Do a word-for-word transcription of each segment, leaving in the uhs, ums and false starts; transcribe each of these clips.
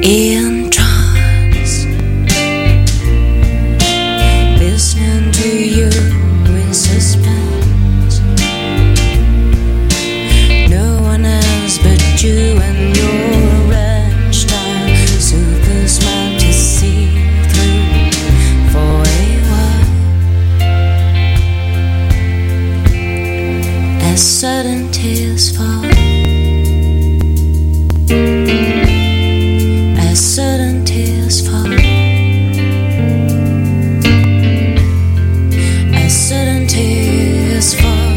in trance, listening to you in suspense. No one else but you and your red style, super smart to see through for a while. As sudden tears fall, as sudden tears fall, as sudden tears fall,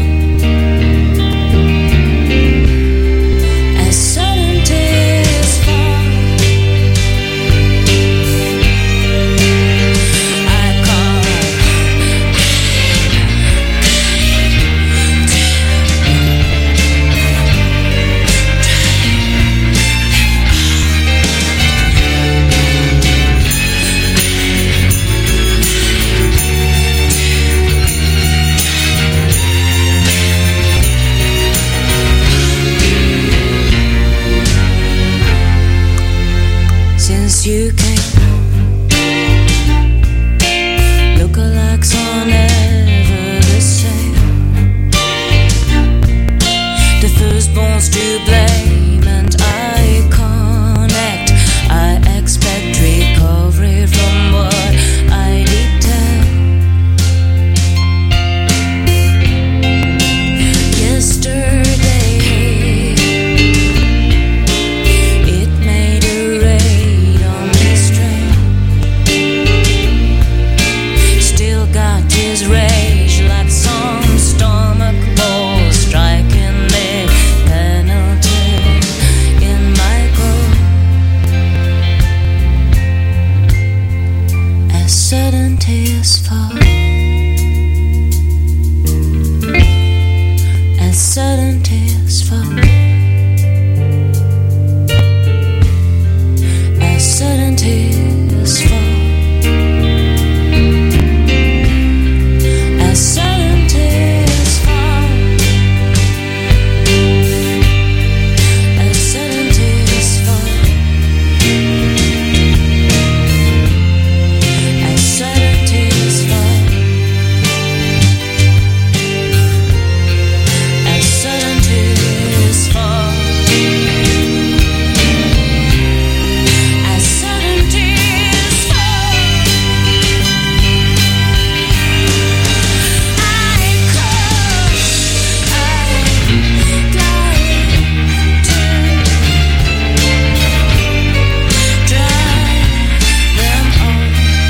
as sudden tears fall. I call since you came, lookalikes are never the same. The firstborn's to blame, and I connect. I expect recovery from what I did tell. Yesterday, it made a raid on this train. Still got his rage like some stomach ball striking the penalty in my coat. As sudden tears fall, as sudden tears fall, as sudden tears fall, as sudden tears fall, as sudden tears fall, as sudden tears fall, as sudden tears fall, as sudden tears fall. I come, I glide to drive them all.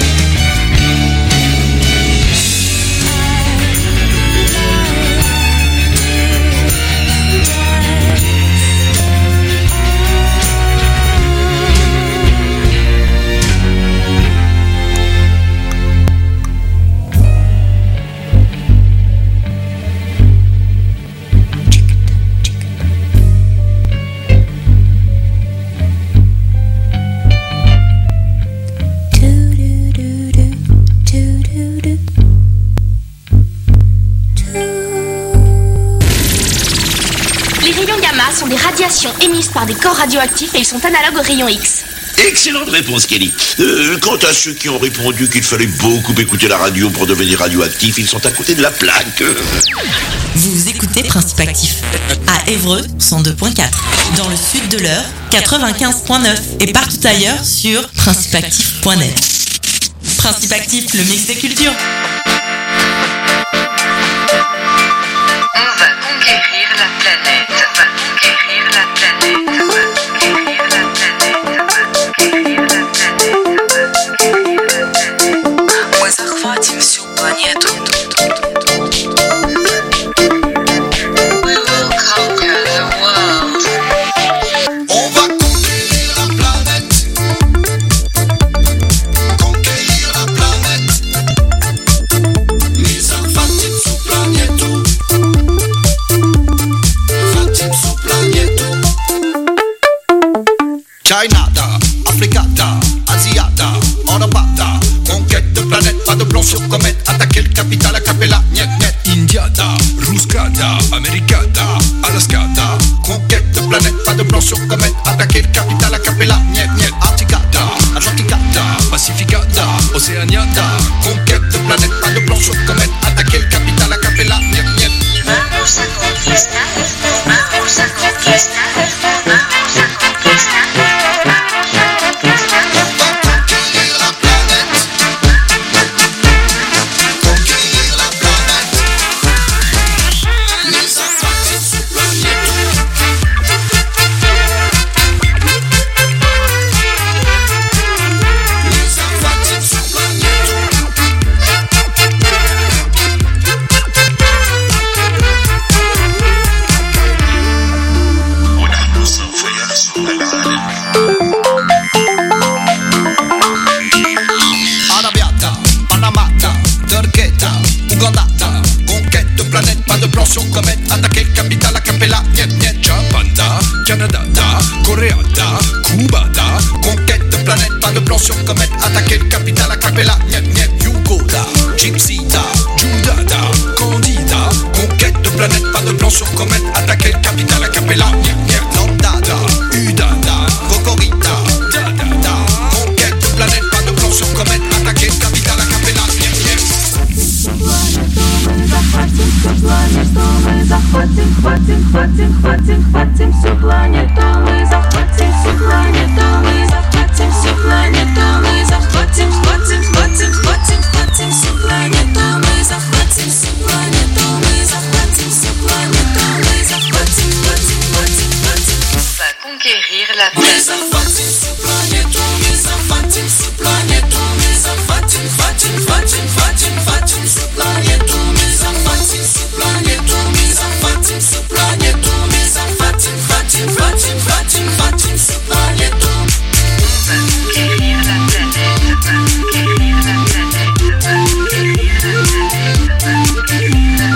Les rayons gamma sont des radiations émises par des corps radioactifs et ils sont analogues aux rayons X. Excellente réponse, Kelly. Euh, quant à cent qui ont répondu qu'il fallait beaucoup écouter la radio pour devenir radioactif, ils sont à côté de la plaque. Vous écoutez Principe Actif à Évreux cent deux point quatre, dans le sud de l'Eure quatre-vingt-quinze point neuf et partout ailleurs sur principe actif point net. Principe Actif, le mix des cultures. On va conquérir la planète. On va conquérir la planète. On va conquérir la planète. On va conquérir la planète. On va conquérir la planète. Мы захватим всю планету. We will conquer the world. On va conquérir la planète. Conquérir la planète. Мы захватим всю планету. Захватим всю планету. China, Africa, Asiata, Europata. Conquête de planète, pas de plan sur comète. Attaquer le capital, à Capella, niet, niet. Indiada, Ruskada, Americada, Alaskada. Conquête de planète, pas de plan sur comète. Attaquer le capital, à Capella, niet, niet. Antica. Océania, conquête de planète, pas de plan sur comète, attaquer le capital a cappella, niet niet. Vamos a conquistar, vamos a conquistar, vamos a conquistar, vamos a conquistar. On va conquérir la planète, conquérir la planète. Les infantiles se planète. Les infantiles se planète. Arabiata, Panamata, Turqueta, Ougandata, conquête de planète, pas de plan sur comète, attaquer le capital a cappella, niet niet. Japanda, Canada, Corée, Cuba, conquête de planète, pas de plan sur comète, attaquer le capital a cappella, niet niet. Yugoda, Gypsida, Judada, Candida, conquête de planète, pas de plan sur comète, attaquer le capital a cappella, niet niet. Lambdada, Udada, Cocorita, Dadada, conquête de planète, pas de plan sur comète, attaquer le capital a cappella, niet niet. Захватим, хватим, хватим, хватим, хватим всю планету. Мы захватим всю планету. Мы захватим всю планету. Мы захватим, хватим, хватим, хватим, хватим всю планету. Мы захватим всю планету. Мы захватим всю планету. Мы захватим, хватим, хватим, хватим. On va conquérir la Мы planète. захватим всю планету. Мы захватим всю планету. Мы захватим, хватим, хватим, хватим, хватим всю планету. Мы захватим всю планету. Мы захватим всю планету. Мы захватим, хватим, хватим, хватим, хватим всю планету. On va conquérir la planète. On va conquérir la planète. On va conquérir la planète. On va conquérir la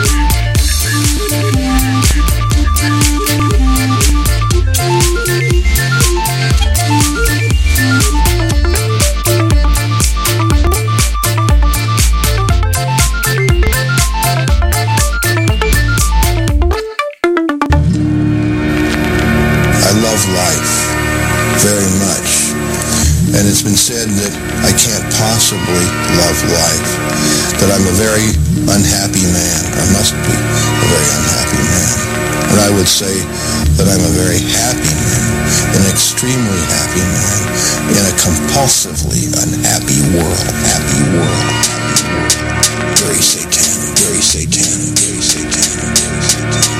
I love life very much, and it's been said that I can't possibly love life, that I'm a very unhappy man, or must be a very unhappy man. And I would say that I'm a very happy man, an extremely happy man, in a compulsively unhappy world, happy world, happy world. Very satanic, very satanic, very satanic, very satanic.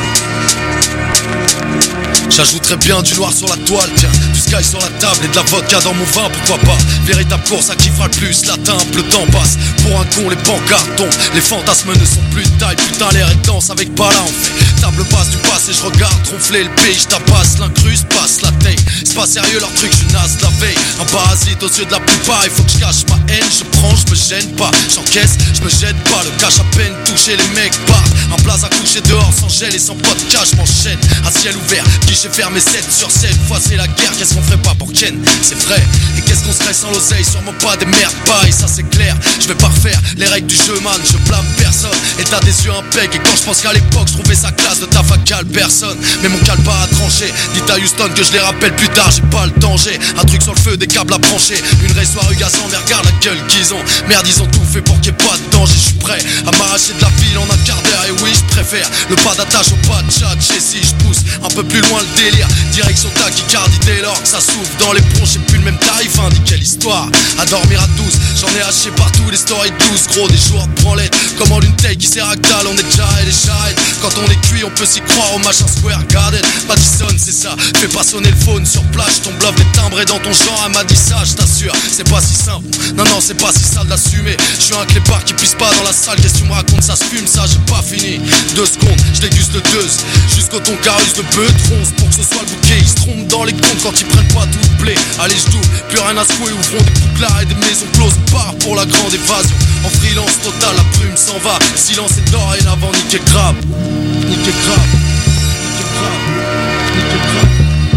J'ajouterais bien du noir sur la toile, tiens, du sky sur la table et de la vodka dans mon vin, pourquoi pas. Véritable course à qui fera le plus, la timbre, le temps passe. Pour un con, les pancartes tombent, les fantasmes ne sont plus de taille. Putain, l'air est dense avec pas là, on fait table basse du passé, je regarde tronfler le pays, je tabasse, l'incruste passe la taille. C'est pas sérieux leur truc, je suis naze de la veille. Un parasite aux yeux de la plupart, il faut que je cache ma haine, je prends, je me gêne pas. J'encaisse, je me jette pas, le cache à peine touché, les mecs partent. Un place à coucher dehors sans gel et sans podcast, je m'enchaîne. À ciel ouvert, guichet fermé sept sur sept fois c'est la guerre, qu'est-ce qu'on ferait pas pour Ken? C'est vrai, et qu'est-ce qu'on serait sans l'oseille? Sûrement pas des merdes pareilles, ça c'est clair. Je vais pas refaire les règles du jeu man, je blâme personne. Et t'as des yeux impec, et quand je pense qu'à l'époque je trouvais sa classe de ta facal personne. Mais mon calpa a tranché, dites à Houston que je les rappelle plus tard, j'ai pas le danger. Un truc sur le feu, des câbles à brancher, une race rugasant, mais regarde la gueule qu'ils ont. Merde, ils ont tout fait pour qu'il y ait pas de danger, je suis prêt à m'arracher de la ville en un quart d'heure. Et oui, je préfère le pas d'attache au pas de chat, et si je pousse un peu plus loin le délire, direction tachycardie dès lors que ça souffle dans les bronches, j'ai plus le même tarif, hein, dis quelle histoire. À dormir à douze, j'en ai haché partout, les stories douze, gros des jours de branlette. Comme en une taille qui sert à que dalle, on est déjà et les shahid. Quand on est cuit, on peut s'y croire au machin Square Garden. Madison, c'est ça, fais pas sonner le phone sur plage, ton bluff est timbré dans ton genre, elle m'a dit ça, je t'assure, c'est pas si simple. Non, non, c'est pas si sale d'assumer. Je suis un clépard qui pisse pas dans la salle, qu'est-ce que tu me racontes, ça se fume, ça j'ai pas fini. Deux secondes, je déguste le deux, jusqu'au ton carus de bœuf, tronce pour que ce soit le bouquet. Ils se trompent dans les comptes quand ils prennent pas tout le blé. Allez, je double, plus rien à secouer, ouvrons des bouclards et des maisons closes. Part pour la grande évasion, en freelance total, la plume s'en va. Silence est dorénavant, niqué grave, niqué grave, niqué grave, niqué grave.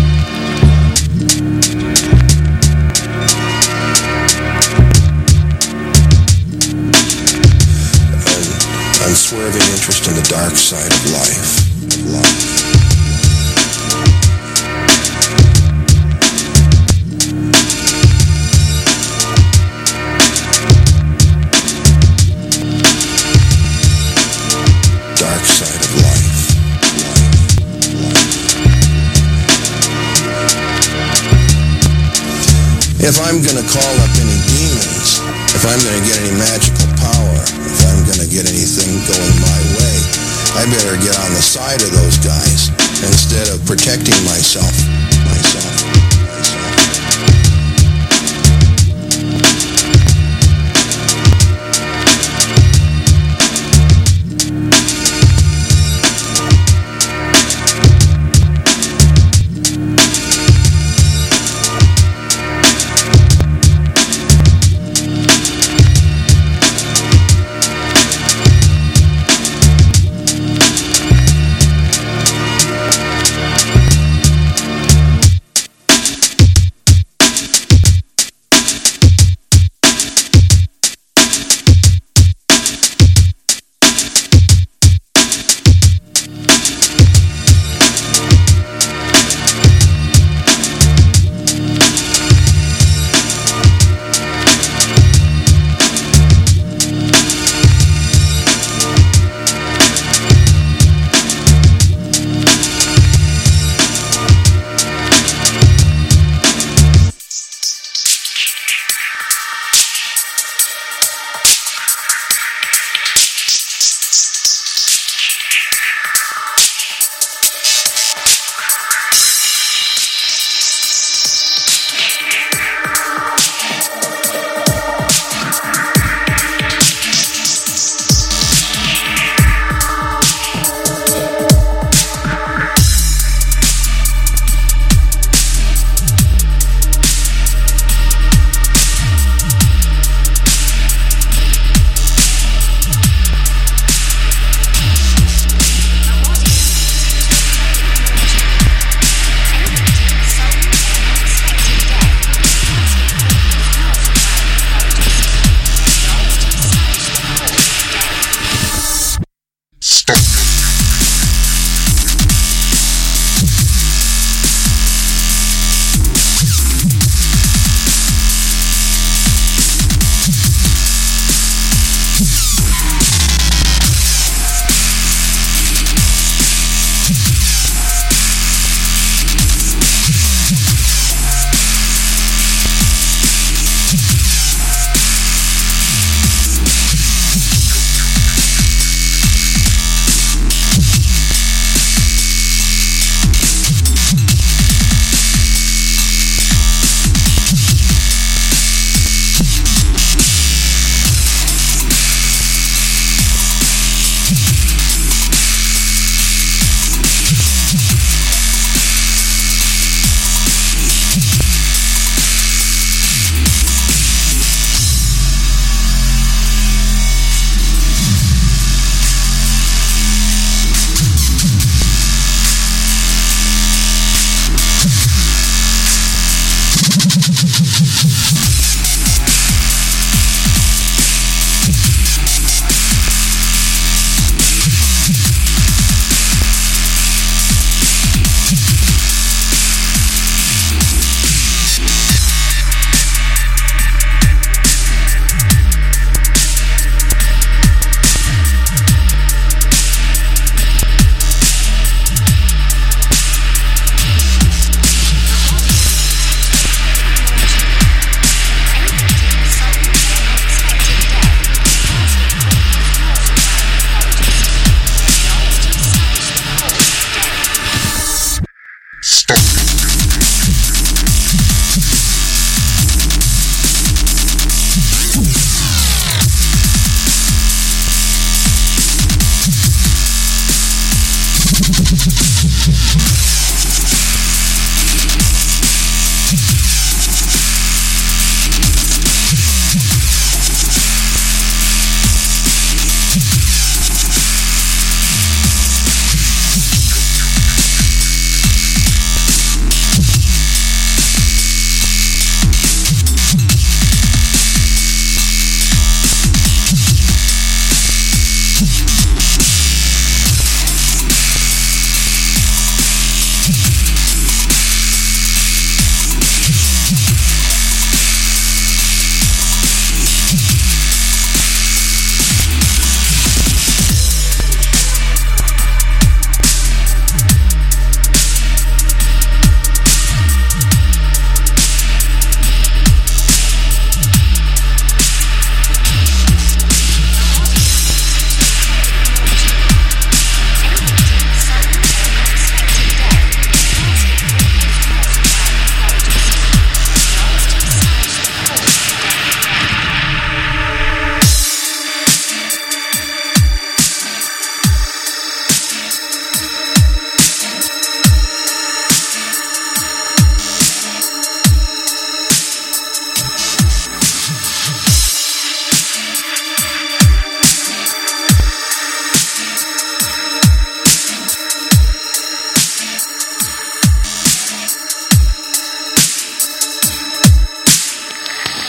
Unswerving interest in the dark side of life. Of life. If I'm going to call up any demons, if I'm going to get any magical power, if I'm going to get anything going my way, I better get on the side of those guys instead of protecting myself. Myself.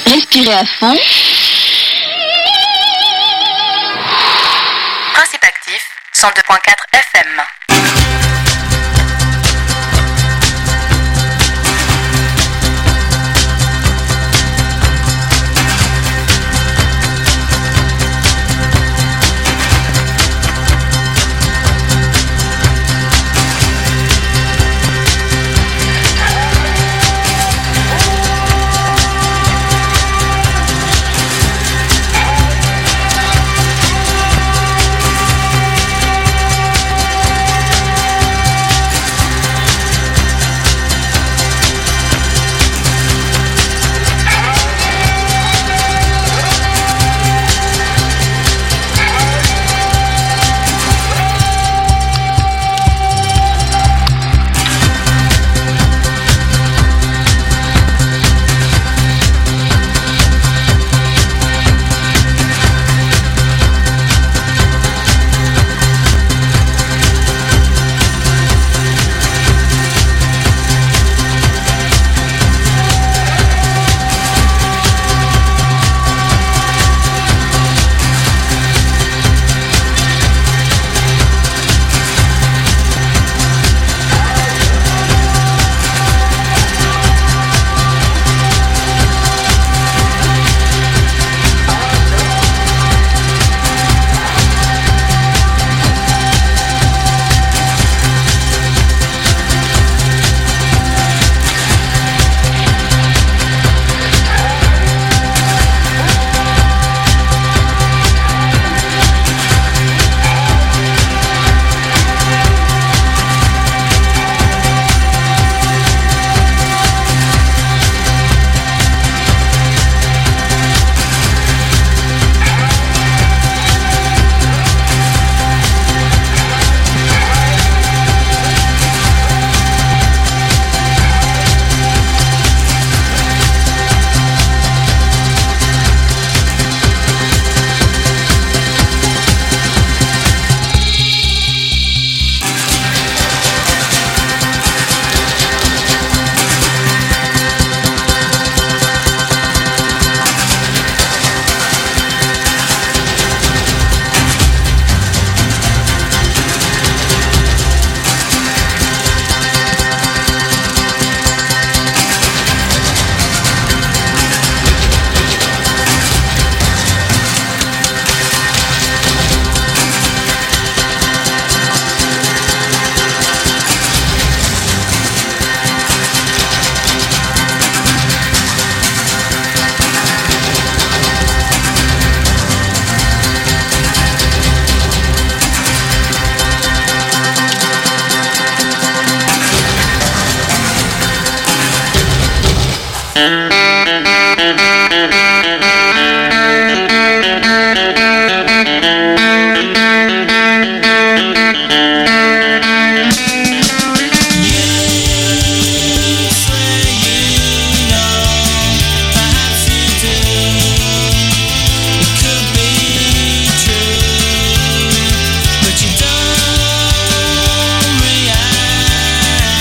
Respirez à fond. Principe actif, cent deux point quatre F M.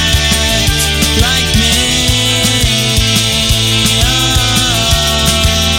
Like me,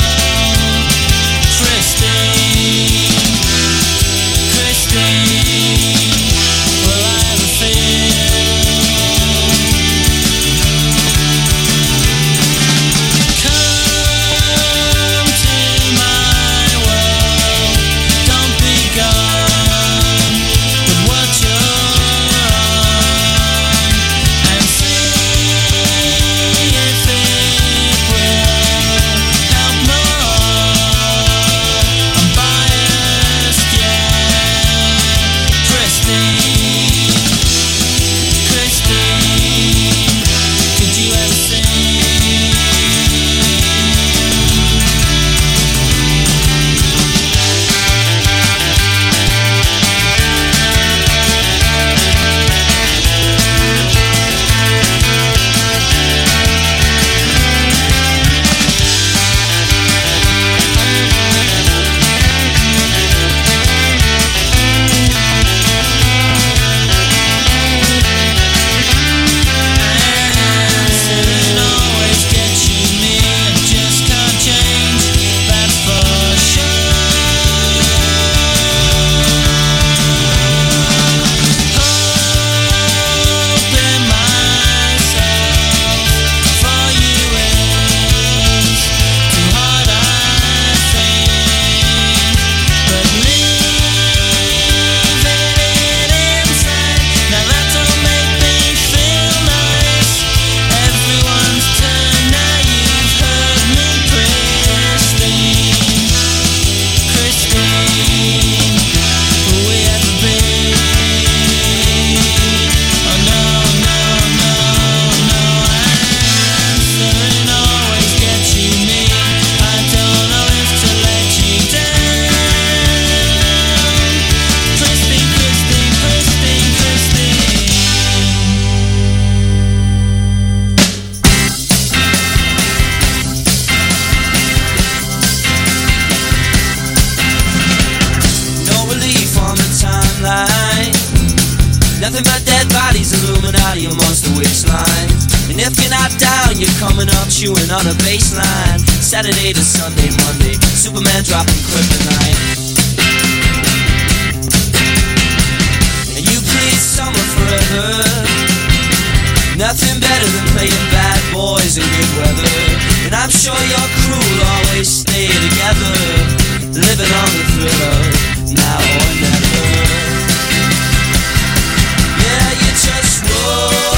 you're coming up chewing on a baseline. Saturday to Sunday, Monday, Superman dropping kryptonite. And you plead summer forever. Nothing better than playing bad boys in good weather. And I'm sure your crew will always stay together, living on the thrill of now or never.